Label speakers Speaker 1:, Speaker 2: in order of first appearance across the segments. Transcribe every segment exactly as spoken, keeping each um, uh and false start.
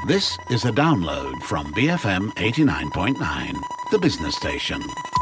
Speaker 1: This is a download from B F M eighty-nine point nine, the business station.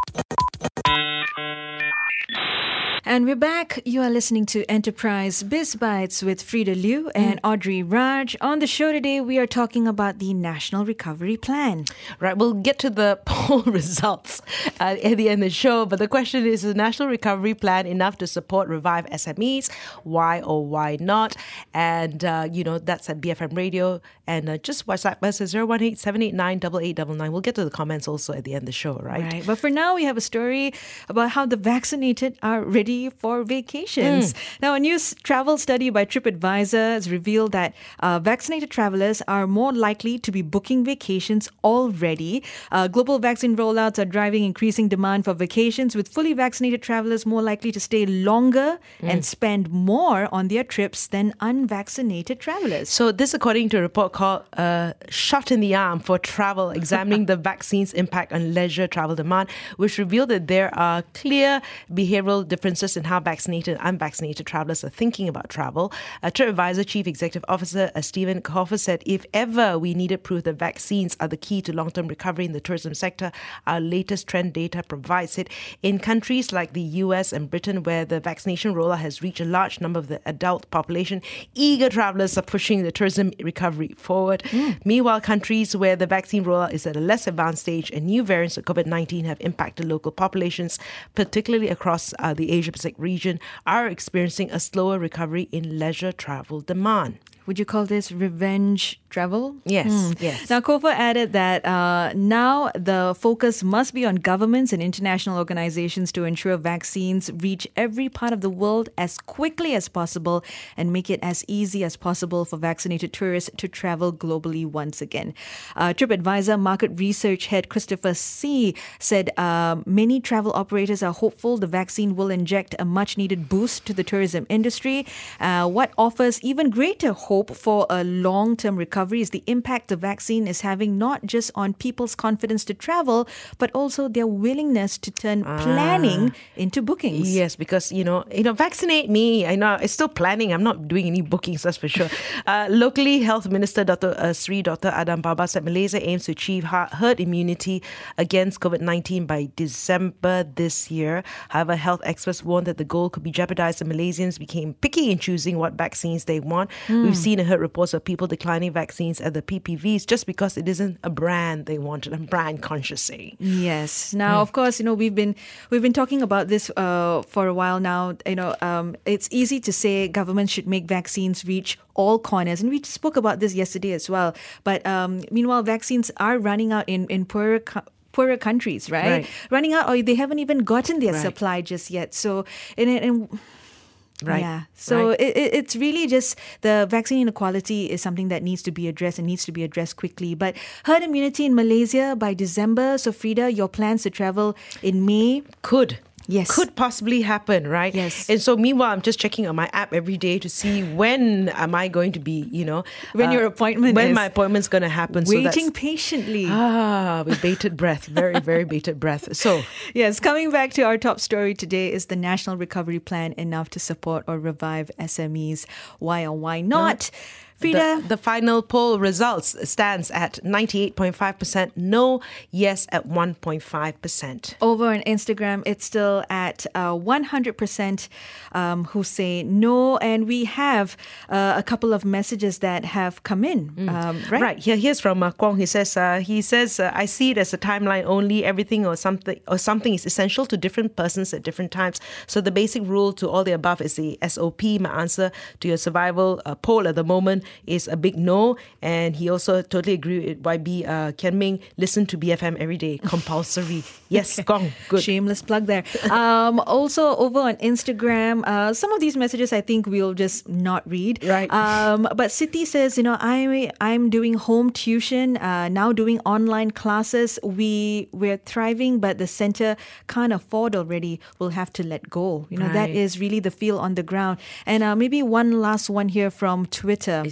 Speaker 2: And we're back. You are listening to Enterprise Biz Bites with Frida Liu and mm. Audrey Raj. On the show today, we are talking about the National Recovery Plan.
Speaker 3: Right, we'll get to the poll results uh, at the end of the show. But the question is, is the National Recovery Plan enough to support revive S M Es? Why or why not? And, uh, you know, that's at B F M Radio. And uh, just WhatsApp us at zero one eight, seven eight nine, eight eight nine nine. We'll get to the comments also at the end of the show, right?
Speaker 2: Right. But for now, we have a story about how the vaccinated are ready for vacations. Mm. Now, a new travel study by TripAdvisor has revealed that uh, vaccinated travelers are more likely to be booking vacations already. Uh, global vaccine rollouts are driving increasing demand for vacations, with fully vaccinated travelers more likely to stay longer mm. and spend more on their trips than unvaccinated travelers.
Speaker 3: So this, according to a report called uh, Shot in the Arm for Travel, examining the vaccine's impact on leisure travel demand, which revealed that there are clear behavioral differences in how vaccinated and unvaccinated travelers are thinking about travel. Uh, TripAdvisor Chief Executive Officer uh, Stephen Kaufer said, if ever we needed proof that vaccines are the key to long-term recovery in the tourism sector, our latest trend data provides it. In countries like the U S and Britain, where the vaccination rollout has reached a large number of the adult population, eager travelers are pushing the tourism recovery forward. Mm. Meanwhile, countries where the vaccine rollout is at a less advanced stage and new variants of COVID nineteen have impacted local populations, particularly across uh, the Asia-Pacific region, are experiencing a slower recovery in leisure travel demand.
Speaker 2: Would you call this revenge travel?
Speaker 3: Yes, mm. yes.
Speaker 2: Now, Kaufer added that uh, now the focus must be on governments and international organizations to ensure vaccines reach every part of the world as quickly as possible and make it as easy as possible for vaccinated tourists to travel globally once again. Uh, TripAdvisor market research head Christopher C. said uh, many travel operators are hopeful the vaccine will inject a much-needed boost to the tourism industry. Uh, what offers even greater hope Hope for a long-term recovery is the impact the vaccine is having not just on people's confidence to travel, but also their willingness to turn ah. planning into bookings.
Speaker 3: Yes, because, you know, you know, vaccinate me. I know it's still planning. I'm not doing any bookings, that's for sure. uh, locally, Health Minister Doctor Uh, Sri Doctor Adam Baba said Malaysia aims to achieve herd immunity against COVID nineteen by December this year. However, health experts warned that the goal could be jeopardized if Malaysians became picky in choosing what vaccines they want. Mm. We've seen and heard reports of people declining vaccines at the P P Vs just because it isn't a brand they wanted, a brand conscious say.
Speaker 2: Yes. Now, mm. of course, you know, we've been we've been talking about this uh, for a while now. You know, um, it's easy to say governments should make vaccines reach all corners, and we spoke about this yesterday as well. But um, meanwhile, vaccines are running out in in poorer co- poorer countries, right?
Speaker 3: right?
Speaker 2: Running out, or they haven't even gotten their
Speaker 3: right. supply
Speaker 2: just yet. So, in in
Speaker 3: Right.
Speaker 2: Yeah. So
Speaker 3: right.
Speaker 2: it, it, it's really just the vaccine inequality is something that needs to be addressed and needs to be addressed quickly. But herd immunity in Malaysia by December. So Frida, your plans to travel in May?
Speaker 3: Could.
Speaker 2: Yes.
Speaker 3: Could possibly happen, right?
Speaker 2: Yes.
Speaker 3: And so meanwhile, I'm just checking on my app every day to see when am I going to be, you know.
Speaker 2: When uh, your appointment
Speaker 3: When
Speaker 2: is.
Speaker 3: my appointment's going to happen.
Speaker 2: Waiting
Speaker 3: so
Speaker 2: patiently.
Speaker 3: Ah, with bated breath. Very, very bated breath. So.
Speaker 2: Yes, coming back to our top story today, is the National Recovery Plan enough to support or revive S M Es? Why or why not? No.
Speaker 3: The, the final poll results stands at ninety-eight point five percent no, yes at one point five percent.
Speaker 2: Over on Instagram, it's still at uh, one hundred percent um, who say no. And we have uh, a couple of messages that have come in. Mm. Um, right?
Speaker 3: Right. Here, here's from uh, Kwong. He says, uh, he says, uh, I see it as a timeline only. Everything or something or something is essential to different persons at different times. So the basic rule to all the above is the S O P. My answer to your survival uh, poll at the moment is a big no. And he also totally agree with Y B uh, Kian Ming. Listen to B F M every day, compulsory. Yes, Gong, good.
Speaker 2: Shameless plug there. Um, also over on Instagram, uh, some of these messages I think we'll just not read.
Speaker 3: Right.
Speaker 2: Um, but Siti says, you know, I I'm doing home tuition, uh, now doing online classes. We we're thriving, but the centre can't afford already. We'll have to let go. You know,
Speaker 3: right.
Speaker 2: that is really the feel on the ground. And uh, maybe one last one here from Twitter.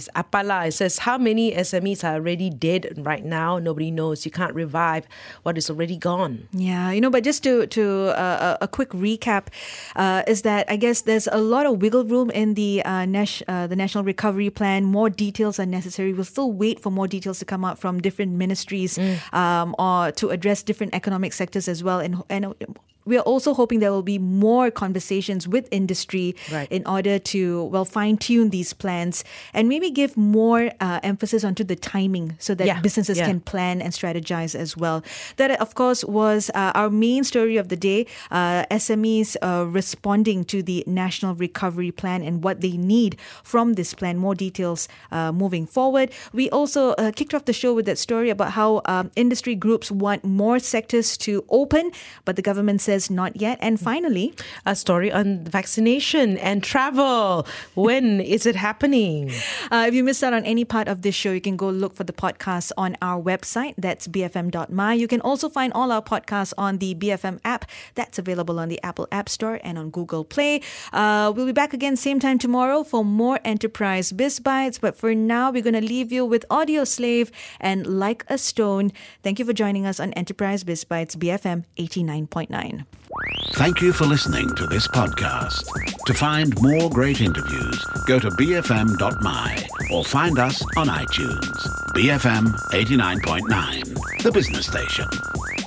Speaker 3: is Apala. It says, how many S M Es are already dead right now? Nobody knows. You can't revive what is already gone.
Speaker 2: Yeah, you know, but just to, to uh, a quick recap uh, is that I guess there's a lot of wiggle room in the uh, Nash, uh, the National Recovery Plan. More details are necessary. We'll still wait for more details to come out from different ministries mm. um, or to address different economic sectors as well. And, and we are also hoping there will be more conversations with industry
Speaker 3: right.
Speaker 2: in order to, well, fine-tune these plans and maybe give more uh, emphasis onto the timing so that
Speaker 3: yeah.
Speaker 2: businesses
Speaker 3: yeah.
Speaker 2: can plan and strategize as well. That, of course, was uh, our main story of the day, uh, S M Es uh, responding to the National Recovery Plan and what they need from this plan. More details uh, moving forward. We also uh, kicked off the show with that story about how um, industry groups want more sectors to open, but the government says not yet. And finally,
Speaker 3: a story on vaccination and travel. When is it happening?
Speaker 2: Uh, if you missed out on any part of this show, you can go look for the podcast on our website. That's b f m dot m y. You can also find all our podcasts on the B F M app. That's available on the Apple App Store and on Google Play. Uh, we'll be back again same time tomorrow for more Enterprise Biz Bites. But for now, we're going to leave you with Audio Slave and Like a Stone. Thank you for joining us on Enterprise Biz Bites, B F M eighty-nine point nine.
Speaker 1: Thank you for listening to this podcast. To find more great interviews, go to b f m dot m y or find us on iTunes. B F M eighty-nine point nine, the business station.